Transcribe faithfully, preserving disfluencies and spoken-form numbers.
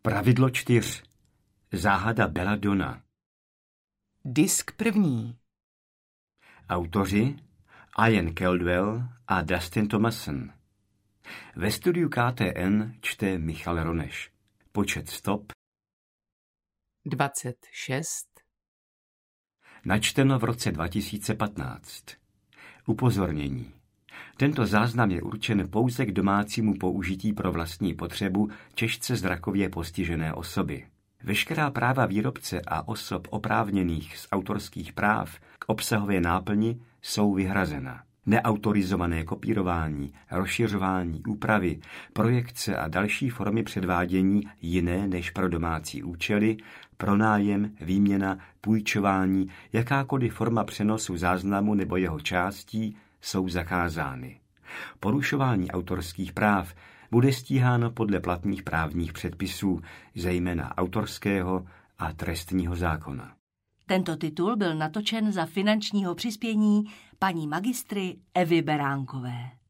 Pravidlo čtyř. Záhada Belladonna. Disk první. Autoři Ian Caldwell a Dustin Thomason. Ve studiu K T N čte Michal Roneš. Počet stop dvacet šest. Načteno v roce dva tisíce patnáct. Upozornění. Tento záznam je určen pouze k domácímu použití pro vlastní potřebu těžce zrakově postižené osoby. Veškerá práva výrobce a osob oprávněných z autorských práv k obsahové náplni jsou vyhrazena. Neautorizované kopírování, rozšiřování, úpravy, projekce a další formy předvádění jiné než pro domácí účely, pronájem, výměna, půjčování, jakákoliv forma přenosu záznamu nebo jeho částí jsou zakázány. Porušování autorských práv bude stíháno podle platných právních předpisů, zejména autorského a trestního zákona. Tento titul byl natočen za finančního přispění paní magistry Evy Beránkové.